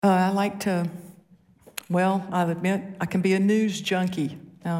I like to, well, I'll admit I can be a news junkie.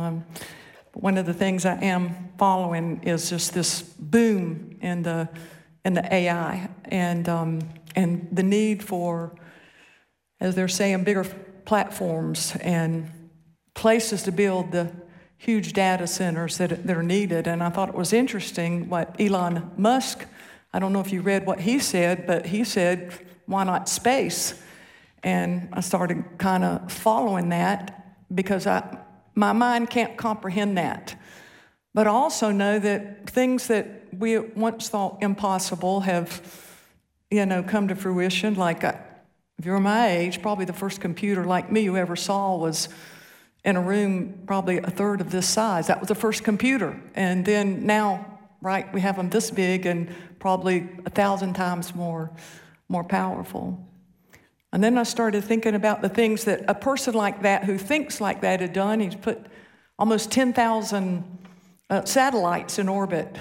One of the things I am following is just this boom in the AI and the need for, as they're saying, bigger platforms and places to build the huge data centers that are needed. And I thought it was interesting what Elon Musk, I don't know if you read what he said, but he said, why not space? And I started kind of following that because my mind can't comprehend that. But I also know that things that we once thought impossible have, come to fruition. Like, if you're my age, probably the first computer like me you ever saw was in a room probably a third of this size. That was the first computer. And then now, right, we have them this big and probably 1,000 times more powerful. And then I started thinking about the things that a person like that who thinks like that had done. He's put almost 10,000 satellites in orbit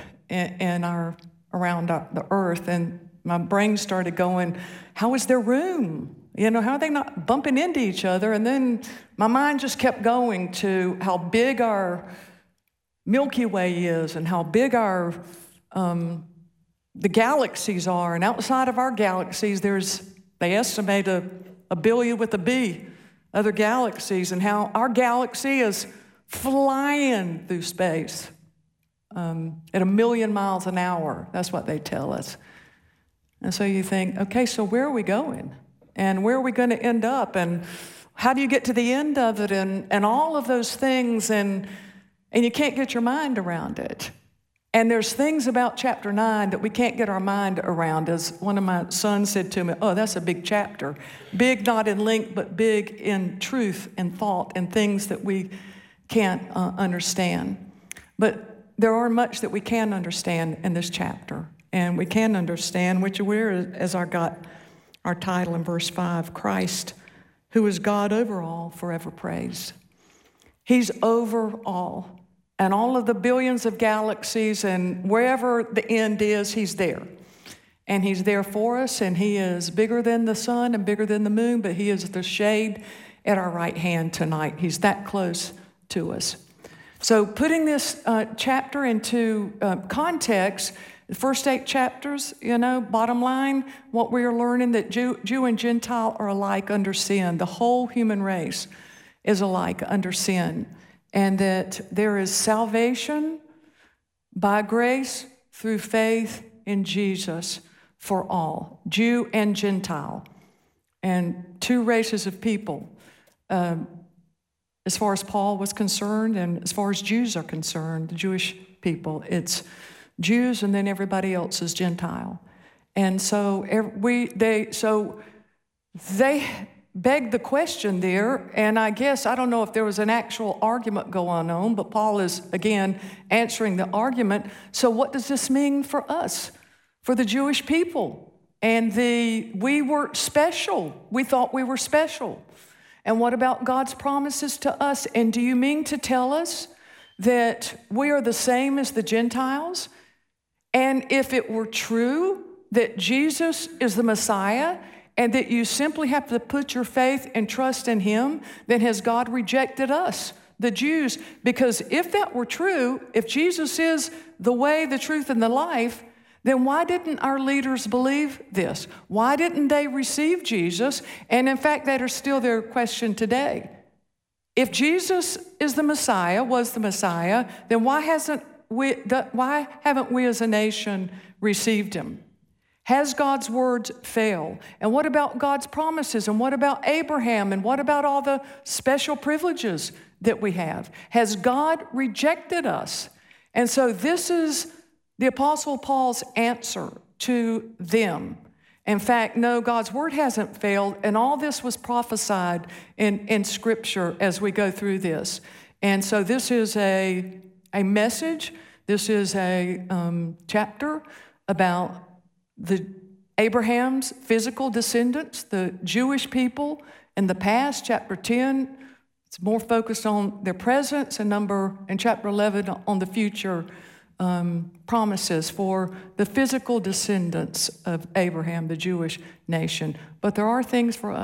around the Earth. And my brain started going, how is there room? How are they not bumping into each other? And then my mind just kept going to how big our Milky Way is and how big our the galaxies are. And outside of our galaxies, they estimate a billion with a B, other galaxies, and how our galaxy is flying through space at 1,000,000 miles an hour. That's what they tell us. And so you think, okay, so where are we going? And where are we going to end up? And how do you get to the end of it? And all of those things, and you can't get your mind around it. And there's things about chapter 9 that we can't get our mind around. As one of my sons said to me, oh, that's a big chapter. Big not in length, but big in truth and thought and things that we can't understand. But there are much that we can understand in this chapter. And we can understand, which we're, as I got our title in verse 5, Christ, who is God over all, forever praised. He's over all. And all of the billions of galaxies and wherever the end is, he's there. And he's there for us, and he is bigger than the sun and bigger than the moon, but he is the shade at our right hand tonight. He's that close to us. So putting this chapter into context, the first 8 chapters, bottom line, what we are learning, that Jew and Gentile are alike under sin. The whole human race is alike under sin. And that there is salvation by grace through faith in Jesus for all, Jew and Gentile, and 2 races of people. As far as Paul was concerned, and as far as Jews are concerned, the Jewish people, it's Jews and then everybody else is Gentile. And so they begged the question there, and I don't know if there was an actual argument going on, but Paul is, again, answering the argument. So what does this mean for us, for the Jewish people? And we were special. We thought we were special. And what about God's promises to us? And do you mean to tell us that we are the same as the Gentiles? And if it were true that Jesus is the Messiah, and that you simply have to put your faith and trust in him, then has God rejected us, the Jews? Because if that were true, if Jesus is the way, the truth, and the life, then why didn't our leaders believe this? Why didn't they receive Jesus? And in fact, that is still their question today. If Jesus is the Messiah, was the Messiah, then why haven't we as a nation received him? Has God's words failed? And what about God's promises? And what about Abraham? And what about all the special privileges that we have? Has God rejected us? And so this is the Apostle Paul's answer to them. In fact, no, God's word hasn't failed, and all this was prophesied in Scripture as we go through this. And so this is a message. This is a chapter about the Abraham's physical descendants, the Jewish people in the past. Chapter 10, it's more focused on their presence, and chapter 11 on the future promises for the physical descendants of Abraham, the Jewish nation. But there are things for us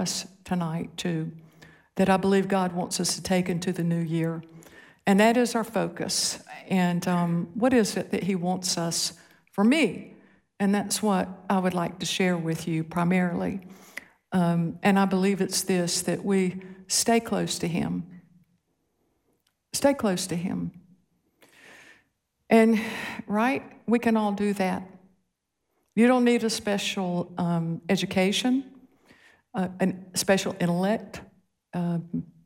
tonight, too, that I believe God wants us to take into the new year. And that is our focus. And what is it that He wants us, for me? And that's what I would like to share with you primarily. And I believe it's this, that we stay close to Him. Stay close to Him. And, right, we can all do that. You don't need a special education, a special intellect, a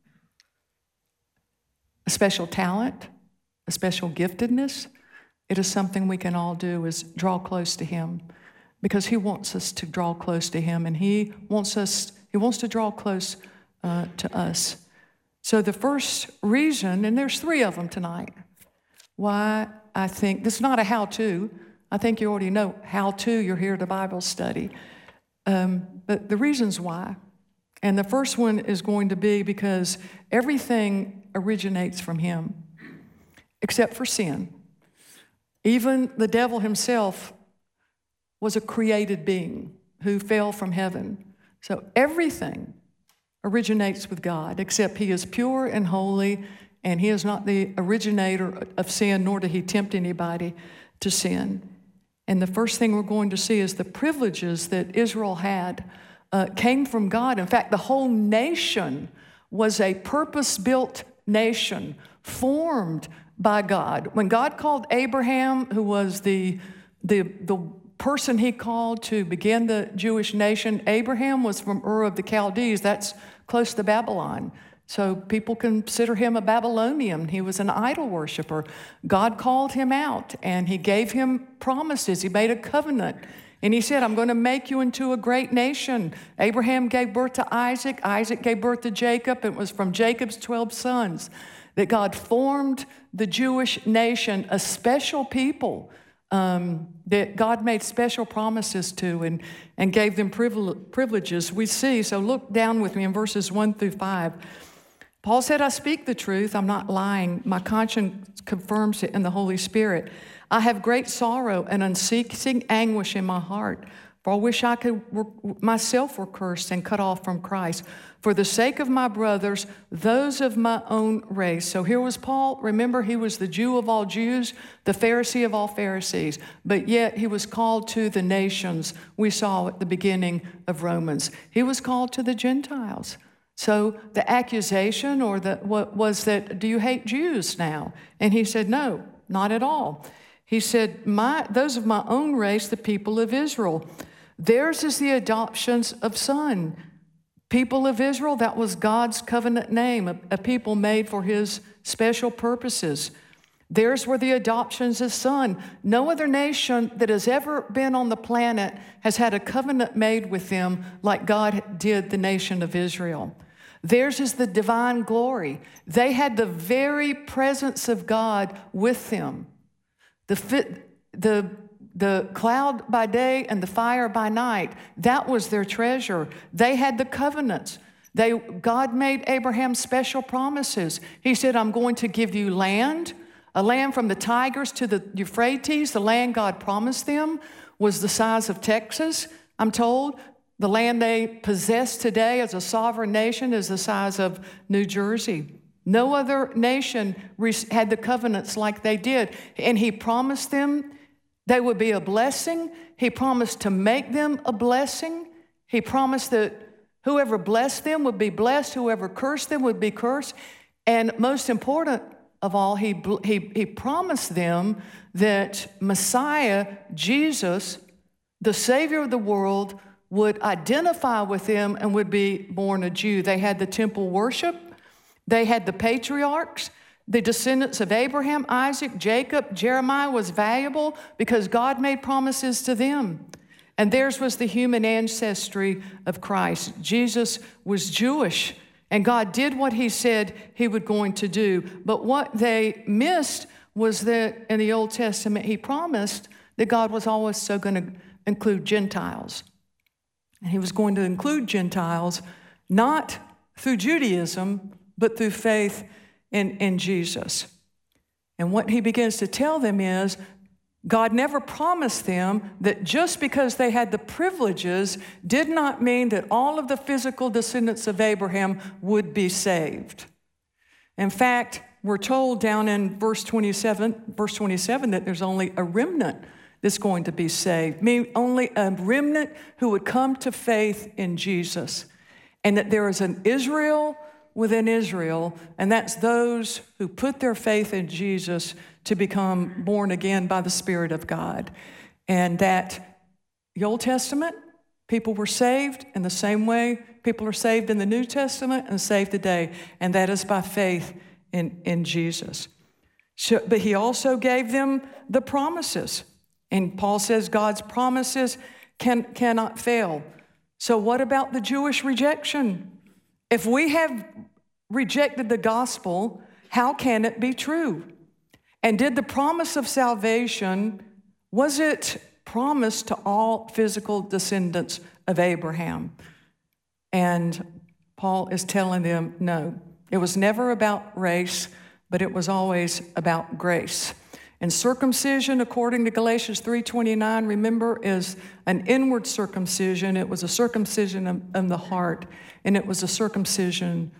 special talent, a special giftedness. It is something we can all do, is draw close to Him, because He wants us to draw close to Him, and He wants to draw close to us. So the first reason, and there's 3 of them tonight, why I think, this is not a how-to. I think you already know how-to. You're here at a Bible study. But the reasons why, and the first one is going to be because everything originates from Him, except for sin. Even the devil himself was a created being who fell from heaven. So everything originates with God, except He is pure and holy, and He is not the originator of sin, nor did He tempt anybody to sin. And the first thing we're going to see is the privileges that Israel had came from God. In fact, the whole nation was a purpose-built nation formed by God. When God called Abraham, who was the person He called to begin the Jewish nation, Abraham was from Ur of the Chaldees. That's close to Babylon. So people consider him a Babylonian. He was an idol worshiper. God called him out, and He gave him promises. He made a covenant, and He said, I'm going to make you into a great nation. Abraham gave birth to Isaac. Isaac gave birth to Jacob. It was from Jacob's 12 sons that God formed the Jewish nation, a special people that God made special promises to and gave them privileges. We see, so look down with me in verses 1 through 5. Paul said, I speak the truth. I'm not lying. My conscience confirms it in the Holy Spirit. I have great sorrow and unceasing anguish in my heart, for I wish I could myself were cursed and cut off from Christ for the sake of my brothers, those of my own race. So here was Paul. Remember, he was the Jew of all Jews, the Pharisee of all Pharisees, but yet he was called to the nations. We saw at the beginning of Romans. He was called to the Gentiles. So the accusation what was that, do you hate Jews now? And he said, no, not at all. He said, those of my own race, the people of Israel, theirs is the adoptions of son. People of Israel, that was God's covenant name, a people made for His special purposes. Theirs were the adoptions of son. No other nation that has ever been on the planet has had a covenant made with them like God did the nation of Israel. Theirs is the divine glory. They had the very presence of God with them. The cloud by day and the fire by night, that was their treasure. They had the covenants. God made Abraham special promises. He said, I'm going to give you land, a land from the Tigris to the Euphrates. The land God promised them was the size of Texas, I'm told. The land they possess today as a sovereign nation is the size of New Jersey. No other nation had the covenants like they did. And He promised them they would be a blessing. He promised to make them a blessing. He promised that whoever blessed them would be blessed, whoever cursed them would be cursed. And most important of all, he promised them that Messiah, Jesus, the Savior of the world, would identify with them and would be born a Jew. They had the temple worship. They had the patriarchs. The descendants of Abraham, Isaac, Jacob, Jeremiah was valuable because God made promises to them. And theirs was the human ancestry of Christ. Jesus was Jewish, and God did what He said He was going to do. But what they missed was that in the Old Testament, He promised that God was also going to include Gentiles. And He was going to include Gentiles not through Judaism, but through faith in Jesus. And what He begins to tell them is, God never promised them that just because they had the privileges did not mean that all of the physical descendants of Abraham would be saved. In fact, we're told down in verse 27 that there's only a remnant that's going to be saved, meaning only a remnant who would come to faith in Jesus, and that there is an Israel within Israel, and that's those who put their faith in Jesus to become born again by the Spirit of God. And that the Old Testament, people were saved in the same way people are saved in the New Testament and saved today, and that is by faith in Jesus. But he also gave them the promises. And Paul says God's promises cannot fail. So what about the Jewish rejection? If we have rejected the gospel, how can it be true? And did the promise of salvation, was it promised to all physical descendants of Abraham? And Paul is telling them, no. It was never about race, but it was always about grace. And circumcision, according to Galatians 3:29, remember, is an inward circumcision. It was a circumcision of the heart, and it was a circumcision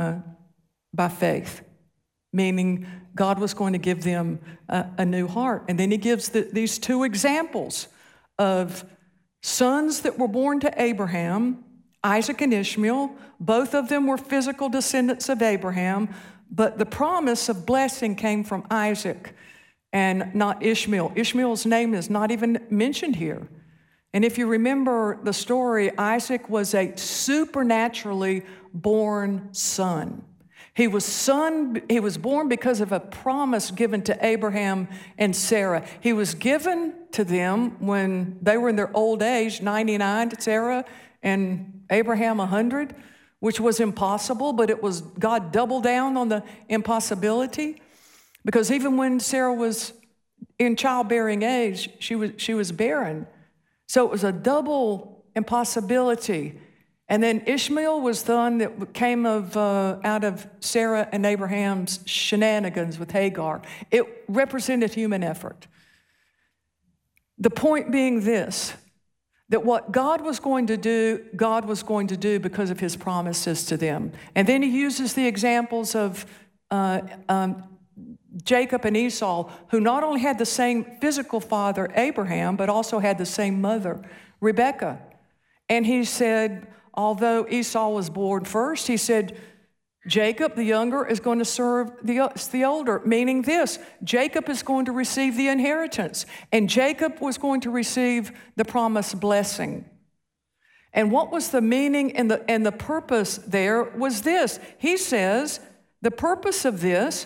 by faith, meaning God was going to give them a new heart. And then he gives these two examples of sons that were born to Abraham, Isaac and Ishmael. Both of them were physical descendants of Abraham, but the promise of blessing came from Isaac and not Ishmael. Ishmael's name is not even mentioned here. And if you remember the story, Isaac was a supernaturally born son. He was born because of a promise given to Abraham and Sarah. He was given to them when they were in their old age, 99 to Sarah and Abraham 100, which was impossible, but it was God doubled down on the impossibility. Because even when Sarah was in childbearing age, she was barren. So it was a double impossibility. And then Ishmael was the one that came out of Sarah and Abraham's shenanigans with Hagar. It represented human effort. The point being this, that what God was going to do because of his promises to them. And then he uses the examples of Jacob and Esau, who not only had the same physical father, Abraham, but also had the same mother, Rebekah. And he said, although Esau was born first, he said, Jacob, the younger, is going to serve the older, meaning this, Jacob is going to receive the inheritance, and Jacob was going to receive the promised blessing. And what was the meaning and the purpose there was this. He says, the purpose of this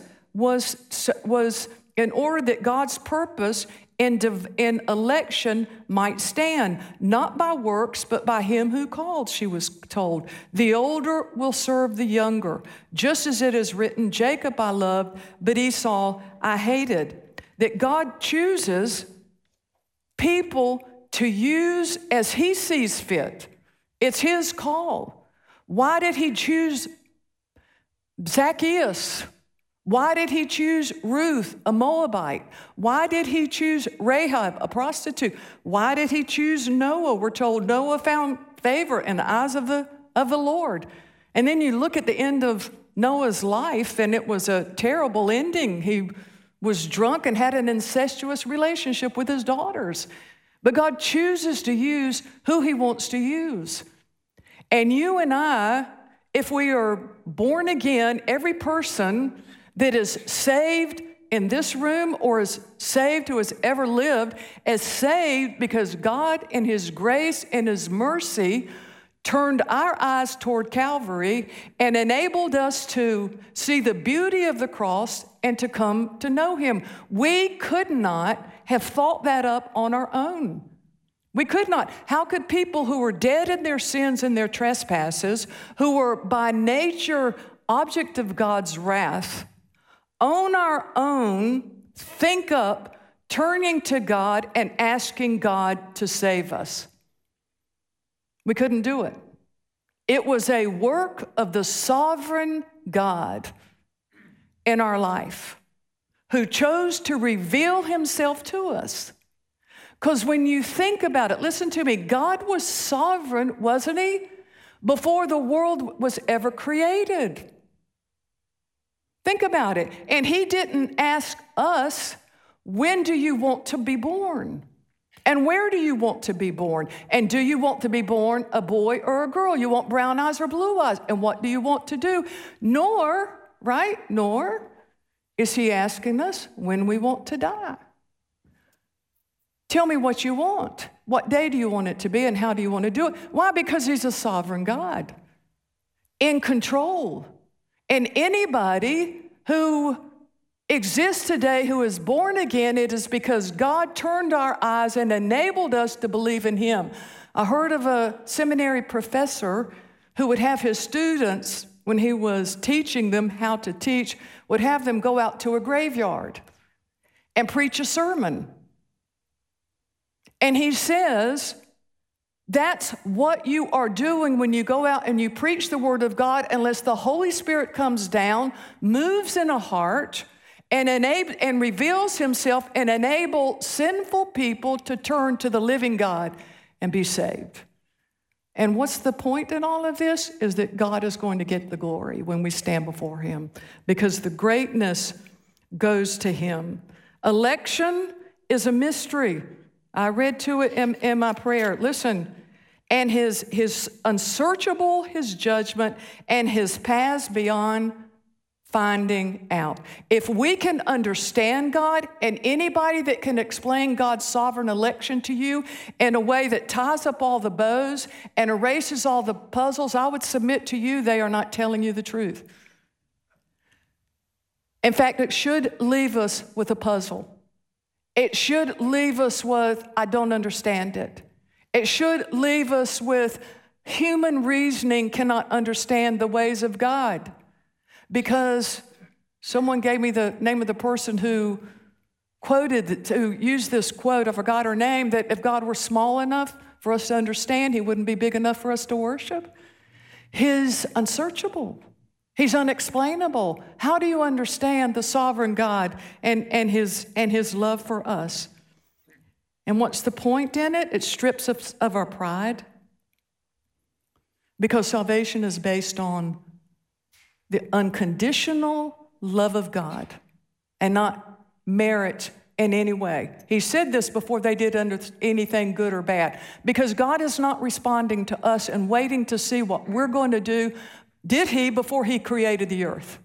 was in order that God's purpose in election might stand, not by works, but by him who called, she was told. The older will serve the younger, just as it is written, Jacob I loved, but Esau I hated. That God chooses people to use as he sees fit. It's his call. Why did he choose Zacchaeus? Why did he choose Ruth, a Moabite? Why did he choose Rahab, a prostitute? Why did he choose Noah? We're told Noah found favor in the eyes of the Lord. And then you look at the end of Noah's life, and it was a terrible ending. He was drunk and had an incestuous relationship with his daughters. But God chooses to use who he wants to use. And you and I, if we are born again, every person that is saved in this room or is saved who has ever lived is saved because God in his grace and his mercy turned our eyes toward Calvary and enabled us to see the beauty of the cross and to come to know him. We could not have thought that up on our own. We could not. How could people who were dead in their sins and their trespasses, who were by nature object of God's wrath, on our own, think up, turning to God and asking God to save us? We couldn't do it. It was a work of the sovereign God in our life, who chose to reveal himself to us. Because when you think about it, listen to me, God was sovereign, wasn't he? Before the world was ever created. Think about it. And he didn't ask us, when do you want to be born? And where do you want to be born? And do you want to be born a boy or a girl? You want brown eyes or blue eyes? And what do you want to do? Nor is he asking us when we want to die. Tell me what you want. What day do you want it to be and how do you want to do it? Why? Because he's a sovereign God, in control. And anybody who exists today who is born again, it is because God turned our eyes and enabled us to believe in him. I heard of a seminary professor who would have his students, when he was teaching them how to teach, would have them go out to a graveyard and preach a sermon. And he says, that's what you are doing when you go out and you preach the word of God, unless the Holy Spirit comes down, moves in a heart, and reveals himself and enable sinful people to turn to the living God and be saved. And what's the point in all of this? Is that God is going to get the glory when we stand before him, because the greatness goes to him. Election is a mystery. I read to it in my prayer. Listen, and his unsearchable, his judgment, and his paths beyond finding out. If we can understand God, and anybody that can explain God's sovereign election to you in a way that ties up all the bows and erases all the puzzles, I would submit to you they are not telling you the truth. In fact, it should leave us with a puzzle. It should leave us with, I don't understand it. It should leave us with, human reasoning cannot understand the ways of God. Because someone gave me the name of the person who used this quote, I forgot her name, that if God were small enough for us to understand, he wouldn't be big enough for us to worship. He's unsearchable. He's unexplainable. How do you understand the sovereign God and his love for us? And what's the point in it? It strips us of our pride, because salvation is based on the unconditional love of God and not merit in any way. He said this before they did anything good or bad, because God is not responding to us and waiting to see what we're going to do. Did he before he created the earth?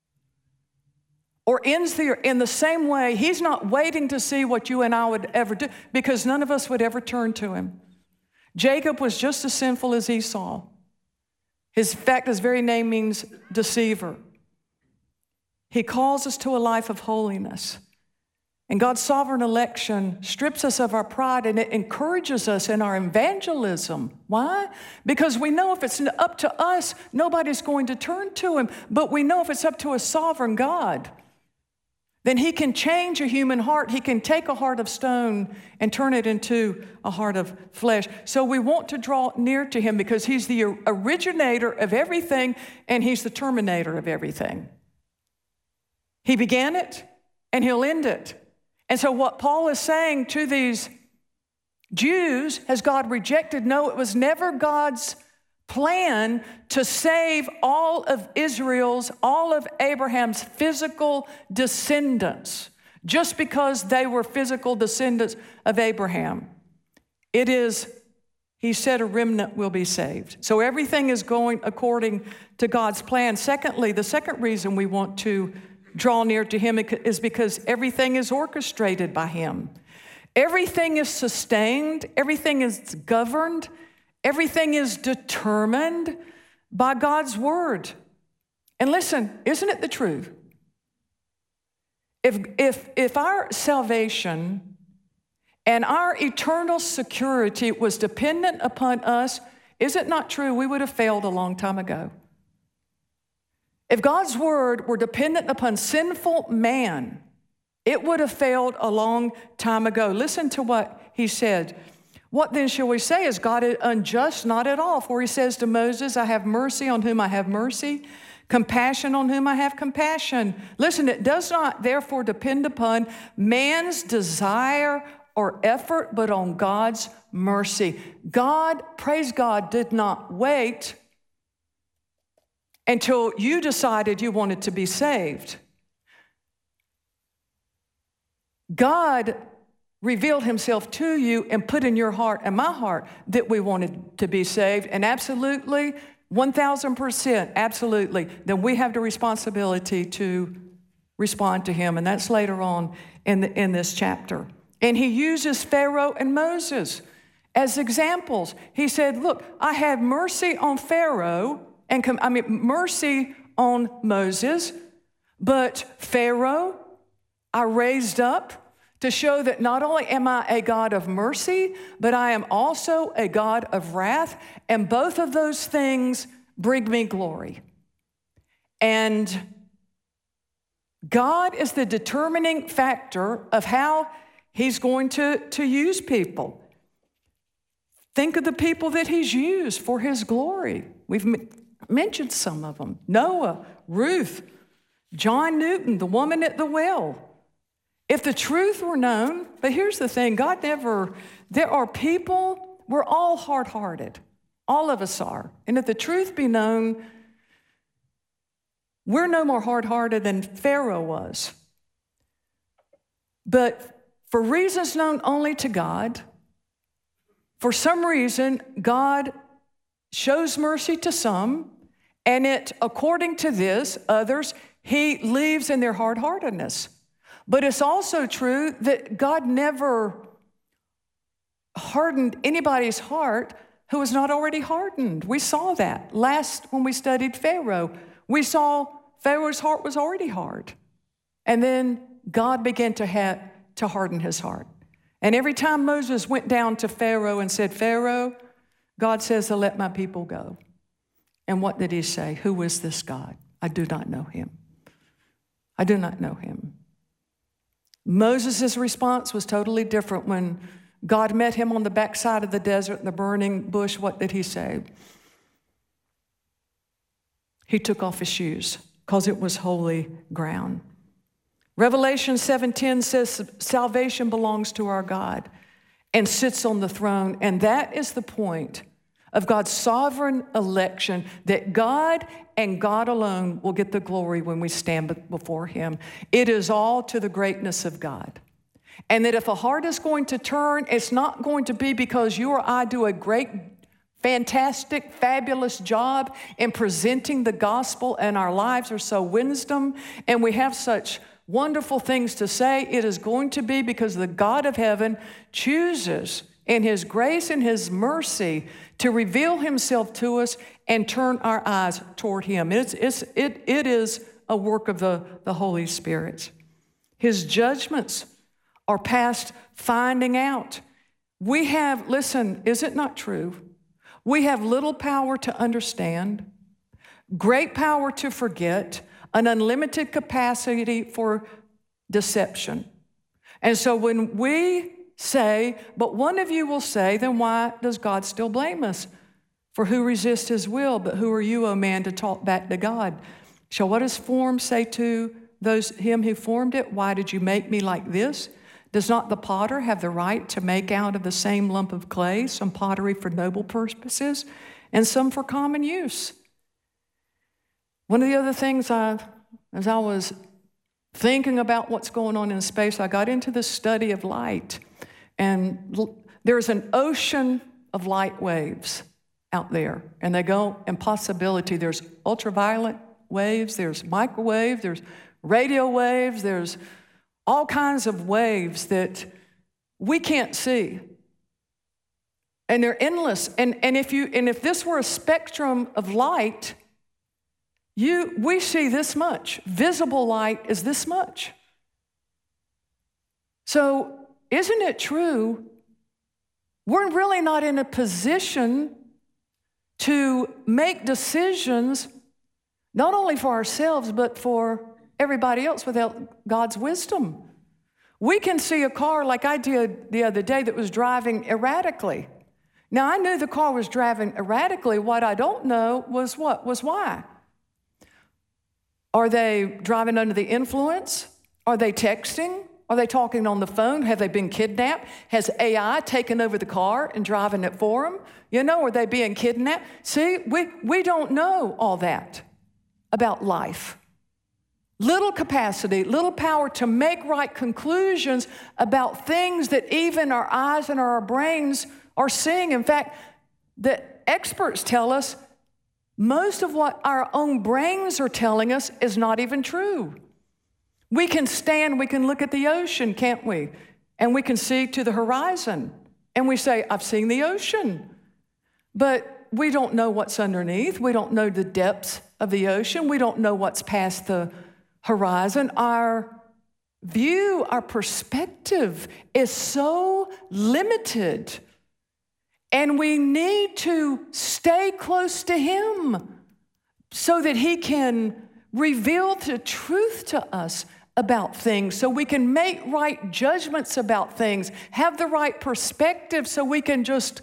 Or ends the earth? In the same way, he's not waiting to see what you and I would ever do, because none of us would ever turn to him. Jacob was just as sinful as Esau. In fact, his very name means deceiver. He calls us to a life of holiness. And God's sovereign election strips us of our pride, and it encourages us in our evangelism. Why? Because we know if it's up to us, nobody's going to turn to him. But we know if it's up to a sovereign God, then he can change a human heart. He can take a heart of stone and turn it into a heart of flesh. So we want to draw near to him because he's the originator of everything and he's the terminator of everything. He began it and he'll end it. And so what Paul is saying to these Jews, has God rejected? No, it was never God's plan to save all of all of Abraham's physical descendants just because they were physical descendants of Abraham. It is, he said, a remnant will be saved. So everything is going according to God's plan. Secondly, the second reason we want to draw near to him is because everything is orchestrated by him. Everything is sustained. Everything is governed. Everything is determined by God's word. And listen, isn't it the truth? If our salvation and our eternal security was dependent upon us, is it not true we would have failed a long time ago? If God's word were dependent upon sinful man, it would have failed a long time ago. Listen to what he said. What then shall we say? Is God unjust? Not at all. For he says to Moses, I have mercy on whom I have mercy, compassion on whom I have compassion. Listen, it does not therefore depend upon man's desire or effort, but on God's mercy. God, praise God, did not wait until you decided you wanted to be saved. God revealed himself to you and put in your heart and my heart that we wanted to be saved. And absolutely, 1,000%, absolutely, then we have the responsibility to respond to him. And that's later on in this chapter. And he uses Pharaoh and Moses as examples. He said, look, I had mercy on Pharaoh, mercy on Moses, but Pharaoh I raised up to show that not only am I a God of mercy, but I am also a God of wrath, and both of those things bring me glory. And God is the determining factor of how he's going to use people. Think of the people that he's used for his glory. We've mentioned some of them. Noah, Ruth, John Newton, the woman at the well. If the truth were known, but here's the thing, there are people, we're all hard-hearted. All of us are. And if the truth be known, we're no more hard-hearted than Pharaoh was. But for reasons known only to God, for some reason, God shows mercy to some, and according to this, others, he leaves in their hard-heartedness. But it's also true that God never hardened anybody's heart who was not already hardened. We saw that last when we studied Pharaoh. We saw Pharaoh's heart was already hard. And then God began to harden his heart. And every time Moses went down to Pharaoh and said, Pharaoh, God says to let my people go. And what did he say? Who is this God? I do not know him. I do not know him. Moses' response was totally different. When God met him on the backside of the desert in the burning bush, what did he say? He took off his shoes because it was holy ground. Revelation 7:10 says salvation belongs to our God and sits on the throne. And that is the point of God's sovereign election, that God and God alone will get the glory when we stand before him. It is all to the greatness of God. And that if a heart is going to turn, it's not going to be because you or I do a great, fantastic, fabulous job in presenting the gospel and our lives are so wisdom and we have such wonderful things to say. It is going to be because the God of heaven chooses in his grace and his mercy to reveal himself to us and turn our eyes toward him. It is a work of the Holy Spirit. His judgments are past finding out. We have, listen, is it not true? We have little power to understand, great power to forget, an unlimited capacity for deception. And so when we say, but one of you will say, then why does God still blame us? For who resists his will? But who are you, O man, to talk back to God? Shall what is formed say to him who formed it, why did you make me like this? Does not the potter have the right to make out of the same lump of clay some pottery for noble purposes and some for common use? One of the other things as I was thinking about what's going on in space, I got into the study of light. And there's an ocean of light waves out there. And they go in possibility. There's ultraviolet waves, there's microwave, there's radio waves, there's all kinds of waves that we can't see. And they're endless. And if this were a spectrum of light, we see this much. Visible light is this much. So isn't it true? We're really not in a position to make decisions, not only for ourselves, but for everybody else without God's wisdom. We can see a car like I did the other day that was driving erratically. Now, I knew the car was driving erratically. What I don't know was why. Are they driving under the influence? Are they texting? Are they talking on the phone? Have they been kidnapped? Has AI taken over the car and driving it for them? Are they being kidnapped? See, we don't know all that about life. Little capacity, little power to make right conclusions about things that even our eyes and our brains are seeing. In fact, the experts tell us most of what our own brains are telling us is not even true. We can look at the ocean, can't we? And we can see to the horizon. And we say, I've seen the ocean. But we don't know what's underneath. We don't know the depths of the ocean. We don't know what's past the horizon. Our view, our perspective is so limited. And we need to stay close to Him so that He can reveal the truth to us about things, so we can make right judgments about things, have the right perspective so we can just,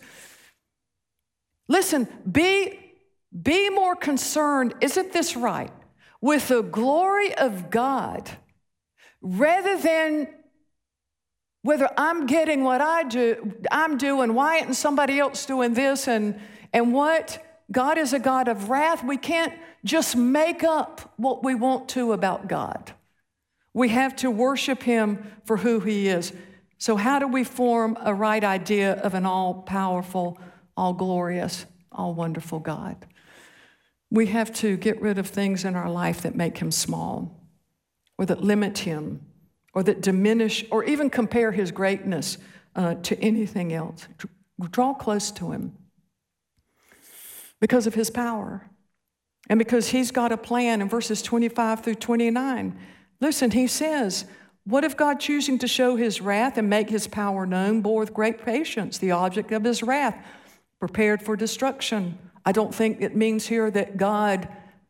listen, be more concerned, isn't this right, with the glory of God rather than whether I'm getting what I'm doing, why isn't somebody else doing this, and what? God is a God of wrath. We can't just make up what we want to about God. We have to worship Him for who He is. So how do we form a right idea of an all-powerful, all-glorious, all-wonderful God? We have to get rid of things in our life that make Him small, or that limit Him, or that diminish, or even compare His greatness to anything else. Draw close to Him because of His power, and because He's got a plan in verses 25 through 29. Listen, He says, what if God, choosing to show His wrath and make His power known, bore with great patience the object of His wrath, prepared for destruction? I don't think it means here that God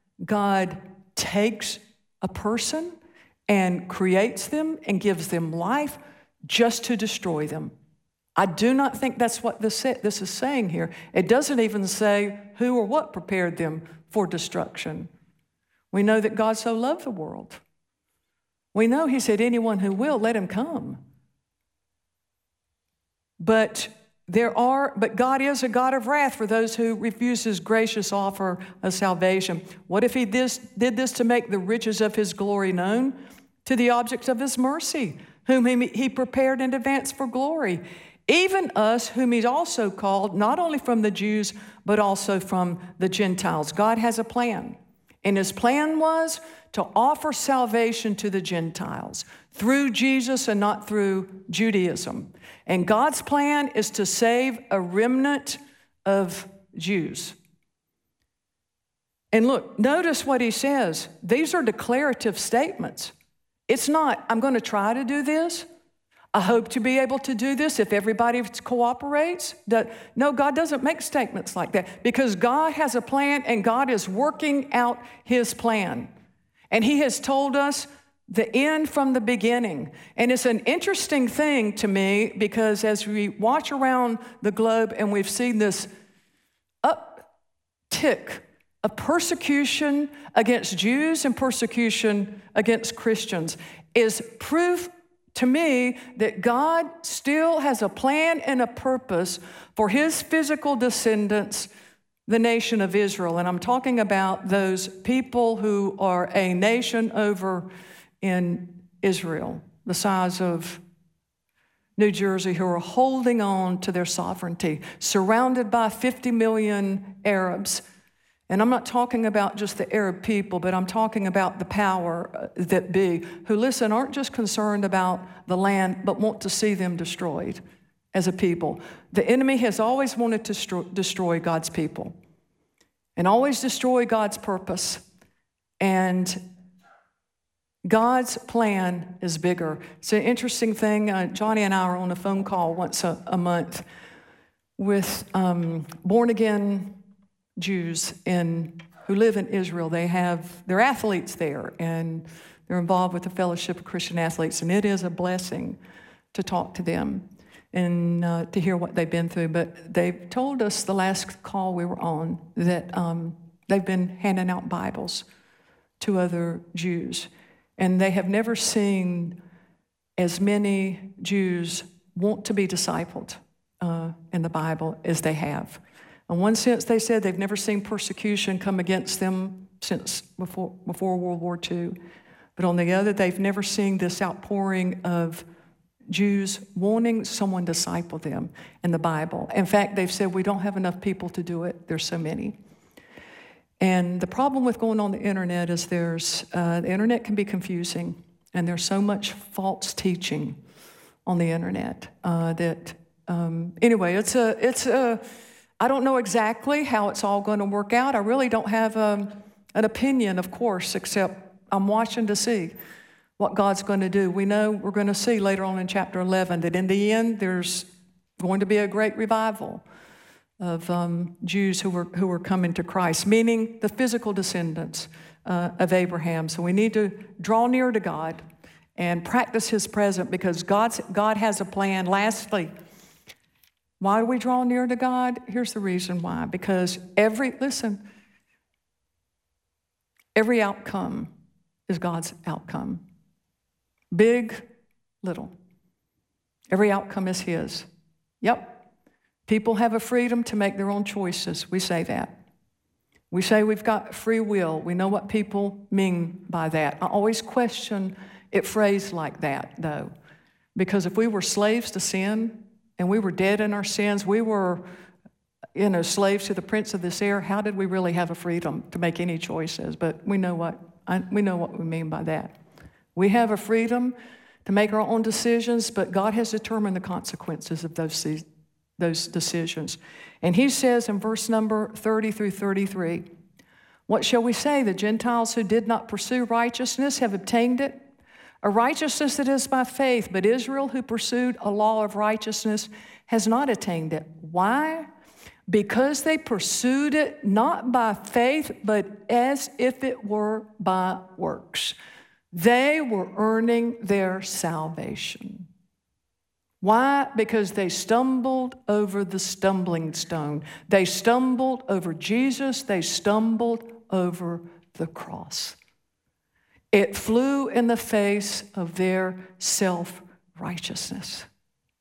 takes a person and creates them and gives them life just to destroy them. I do not think that's what this is saying here. It doesn't even say who or what prepared them for destruction. We know that God so loved the world. We know He said, anyone who will, let him come. But God is a God of wrath for those who refuse His gracious offer of salvation. What if He did this to make the riches of His glory known to the objects of His mercy, whom He prepared in advance for glory? Even us, whom He's also called, not only from the Jews, but also from the Gentiles. God has a plan. And His plan was to offer salvation to the Gentiles through Jesus and not through Judaism. And God's plan is to save a remnant of Jews. And look, notice what He says. These are declarative statements. It's not, I'm going to try to do this. I hope to be able to do this if everybody cooperates. No, God doesn't make statements like that, because God has a plan and God is working out His plan. And He has told us the end from the beginning. And it's an interesting thing to me, because as we watch around the globe and we've seen this uptick of persecution against Jews and persecution against Christians, is proof to me that God still has a plan and a purpose for His physical descendants, the nation of Israel. And I'm talking about those people who are a nation over in Israel, the size of New Jersey, who are holding on to their sovereignty, surrounded by 50 million Arabs. And I'm not talking about just the Arab people, but I'm talking about the power that be, who, listen, aren't just concerned about the land, but want to see them destroyed as a people. The enemy has always wanted to destroy God's people and always destroy God's purpose. And God's plan is bigger. It's an interesting thing. Johnny and I are on a phone call once a month with born-again Jews who live in Israel. They're athletes there, and They're involved with the Fellowship of Christian Athletes, and it is a blessing to talk to them and to hear what they've been through. But they told us the last call we were on that they've been handing out Bibles to other Jews, and they have never seen as many Jews want to be discipled in the Bible as they have. In one sense, they said they've never seen persecution come against them since before World War II. But on the other, they've never seen this outpouring of Jews wanting someone to disciple them in the Bible. In fact, they've said, we don't have enough people to do it. There's so many. And the problem with going on the internet is the internet can be confusing, and there's so much false teaching on the internet anyway, I don't know exactly how it's all going to work out. I really don't have an opinion, of course, except I'm watching to see what God's going to do. We know we're going to see later on in chapter 11 that in the end there's going to be a great revival of Jews who are coming to Christ, meaning the physical descendants of Abraham. So we need to draw near to God and practice His presence because God has a plan. Lastly, why do we draw near to God? Here's the reason why. Because every outcome is God's outcome. Big, little. Every outcome is His. Yep. People have a freedom to make their own choices. We say that. We say we've got free will. We know what people mean by that. I always question it phrased like that, though. Because if we were slaves to sin and we were dead in our sins, we were, slaves to the prince of this air, how did we really have a freedom to make any choices? But we know what we mean by that. We have a freedom to make our own decisions, but God has determined the consequences of those decisions. And He says in verse number 30 through 33, what shall we say? The Gentiles who did not pursue righteousness have obtained it, a righteousness that is by faith, but Israel who pursued a law of righteousness has not attained it. Why? Because they pursued it not by faith, but as if it were by works. They were earning their salvation. Why? Because they stumbled over the stumbling stone. They stumbled over Jesus. They stumbled over the cross. It flew in the face of their self-righteousness.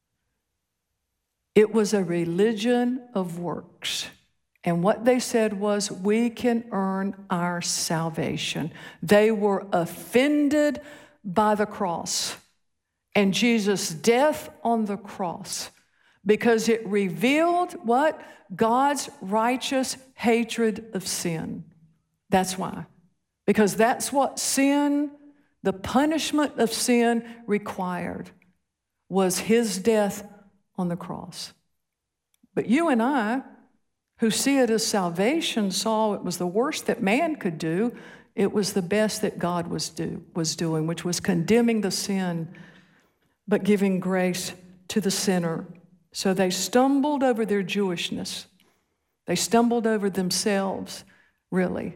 It was a religion of works. And what they said was, we can earn our salvation. They were offended by the cross and Jesus' death on the cross because it revealed what? God's righteous hatred of sin. That's why. Because that's what sin, the punishment of sin required, was His death on the cross. But you and I, who see it as salvation, saw it was the worst that man could do. It was the best that God was doing, which was condemning the sin, but giving grace to the sinner. So they stumbled over their Jewishness. They stumbled over themselves, really.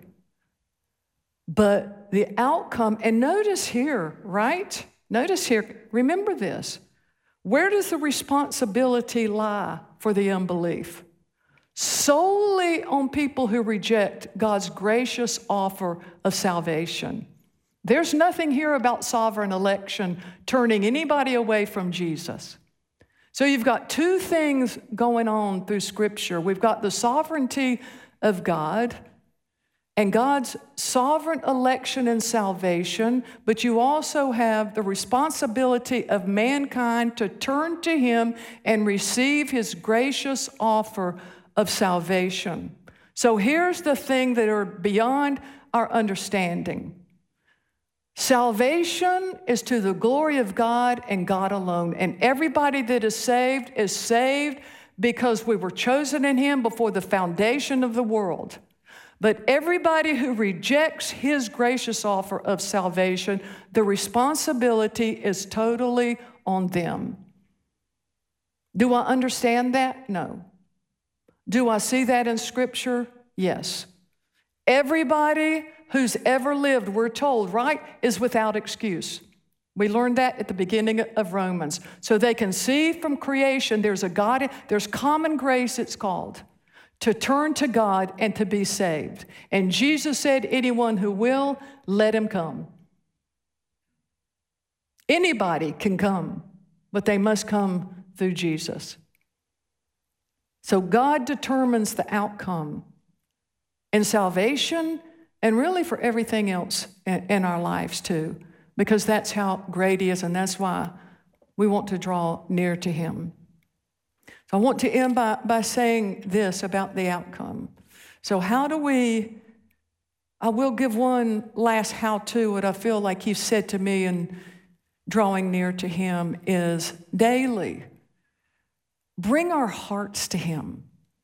But the outcome, and notice here, right? Notice here, remember this. Where does the responsibility lie for the unbelief? Solely on people who reject God's gracious offer of salvation. There's nothing here about sovereign election turning anybody away from Jesus. So you've got two things going on through Scripture. We've got the sovereignty of God and God's sovereign election and salvation, but you also have the responsibility of mankind to turn to Him and receive His gracious offer of salvation. So here's the thing that are beyond our understanding. Salvation is to the glory of God and God alone. And everybody that is saved because we were chosen in Him before the foundation of the world. But everybody who rejects His gracious offer of salvation, the responsibility is totally on them. Do I understand that? No. Do I see that in Scripture? Yes. Everybody who's ever lived, we're told, right, is without excuse. We learned that at the beginning of Romans. So they can see from creation there's a God, there's common grace, it's called, to turn to God and to be saved. And Jesus said, anyone who will, let him come. Anybody can come, but they must come through Jesus. So God determines the outcome in salvation and really for everything else in our lives too, because that's how great he is, and that's why we want to draw near to him. So I want to end by saying this about the outcome. So how do we, I will give one last how-to, what I feel like he said to me in drawing near to him is daily bring our hearts to him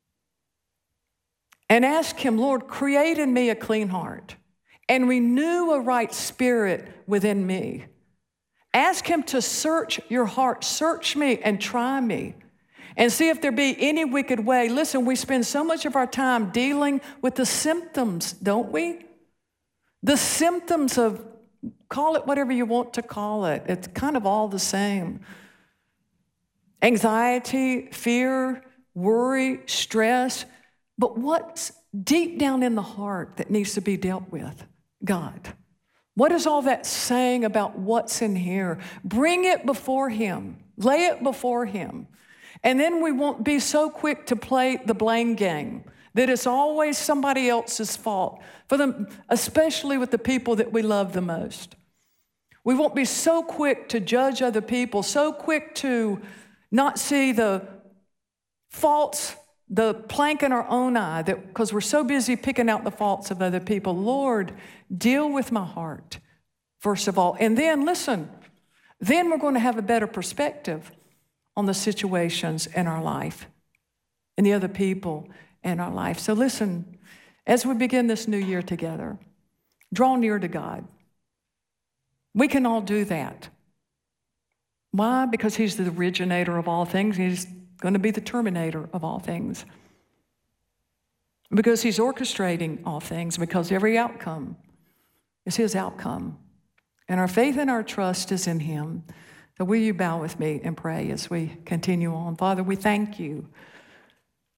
and ask him, Lord, create in me a clean heart and renew a right spirit within me. Ask him to search your heart, search me and try me and see if there be any wicked way. Listen, we spend so much of our time dealing with the symptoms, don't we? The symptoms of, call it whatever you want to call it. It's kind of all the same. Anxiety, fear, worry, stress. But what's deep down in the heart that needs to be dealt with? God. What is all that saying about what's in here? Bring it before him. Lay it before him. And then we won't be so quick to play the blame game that it's always somebody else's fault, for them, especially with the people that we love the most. We won't be so quick to judge other people, so quick to not see the faults, the plank in our own eye, that because we're so busy picking out the faults of other people. Lord, deal with my heart, first of all. And then, listen, then we're going to have a better perspective on the situations in our life and the other people in our life. So listen, as we begin this new year together, draw near to God. We can all do that. Why? Because he's the originator of all things. He's going to be the terminator of all things. Because he's orchestrating all things, because every outcome is his outcome. And our faith and our trust is in him. So will you bow with me and pray as we continue on? Father, we thank you